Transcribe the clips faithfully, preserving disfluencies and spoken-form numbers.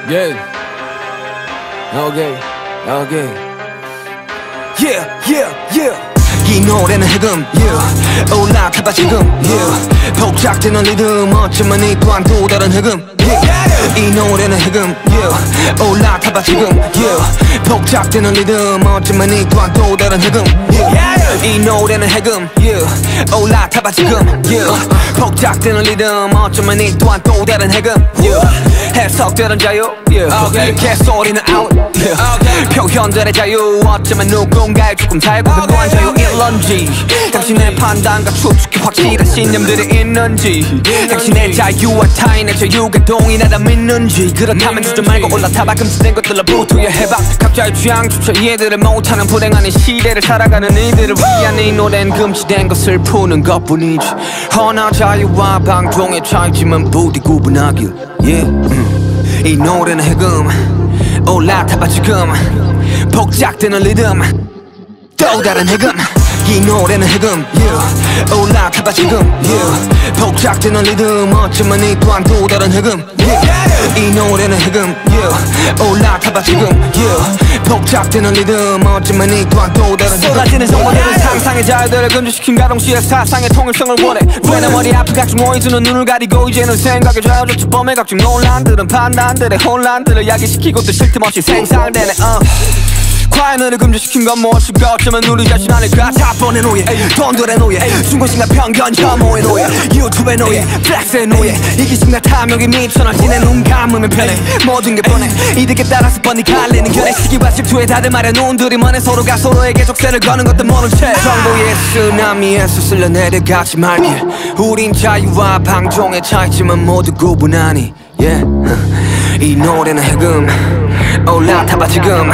Yeah. Okay. Okay. Yeah, yeah, yeah. 이 노래는 해금, yeah. 올라타봐 지금, yeah. 복작되는 리듬, 어쩌면 이 또한 또 다른 해금, yeah. 이 노래는 해금, yeah. 올라타봐 지금, yeah. 복작되는 리듬, 어쩌면 이 또한 또 다른 해금, yeah. 이 노래는 해금, yeah. 올라타봐 지금, yeah. 복작되는 리듬, 어쩌면 이 또한 또 다른 해금, yeah. 해석되는 자유, yeah. 개소리는 out, yeah. 표현들의 자유, 어쩌면 누군가의 조금 달고 그거한 자유 일런지 당신의 판단과 추측이 확실한 신념들이 있는지 당신의 자유와 타인의 자유가 동일하다 믿는지 그렇다면 주저 말고 올라타봐 금지된 것들로부터 해봐 각자의 취향조차 이해들을 못하는 불행한 이 시대를 살아가는 이들을 위한 이 노래는 금지된 것을 푸는 것뿐이지 허나 자유와 방종의 차이지만 부디 구분하길 yeah. 음. 이 노래는 해금 올라타봐 지금 복작되는 리듬 또 다른 해금 이 노래는 해금 yeah. 올라타봐 지금 yeah. 복작되는 리듬 어쩌면 이 또한 또 다른 해금 yeah. 이 노래는 해금 yeah. 올라타봐 지금 yeah. 복작되는 리듬 어쩌면 이 또한 또 다른 해금 쏟아지는 정보들은 상상의 자유들을 금지시킨 가동시의 사상의 통일성을 원해 왜 내 머리 앞에 각종 오이즈는 눈을 가리고 이제는 생각에 좌우조차 범해 각종 논란들은 판단들의 혼란들을 야기시키고 또 쉴 틈 없이 생산되네 uh. 과연을 금지시킨 건 무엇일까 어쩌면 우리 자신 아닐까 자본의 노예 돈들의 노예 중고심과 편견 혐오의 노예 유튜브의 노예 플렉스의 노예 이기심과 탐욕이 미쳐나지 내 눈 감으면 편해 모든 게 뻔해 이득에 따라서 뻔히 갈리는 견해 시기와 질투에 다들 말해 눈들이 먼해 서로가 서로에게 족쇄를 거는 것도 모른 채 정보의 쓰나미에서 쓸려 내려가지 말길 우린 자유와 방종의 차이지만 모두 구분하니 yeah. 이 노래는 해금 올라타봐 지금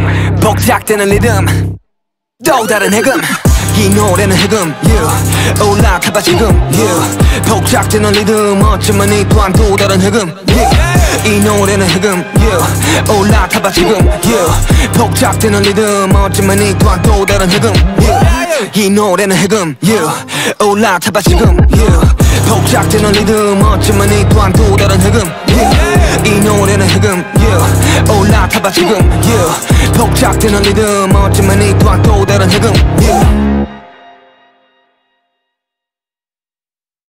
복작되는 리듬 또 다른 해금 이 노래는 해금 yeah. 올라타봐 지금 yeah. 복작되는 리듬 어쩌면 이 또한 또 다른 해금 yeah. 이 노래는 해금 yeah. 올라타봐 지금 yeah. 복작되는 리듬 어쩌면 이 또한 또 다른 해금 yeah. 이 노래는 해금 yeah. 올라타봐 지금 yeah. 복작되는 리듬 어쩌면 이 또한 또 다른 해금 yeah. 이 노래는 해금 yeah. 올라타봐 지금 yeah. 복작되는 리듬 어쩌면 이 또한 또 다른 해금 yeah.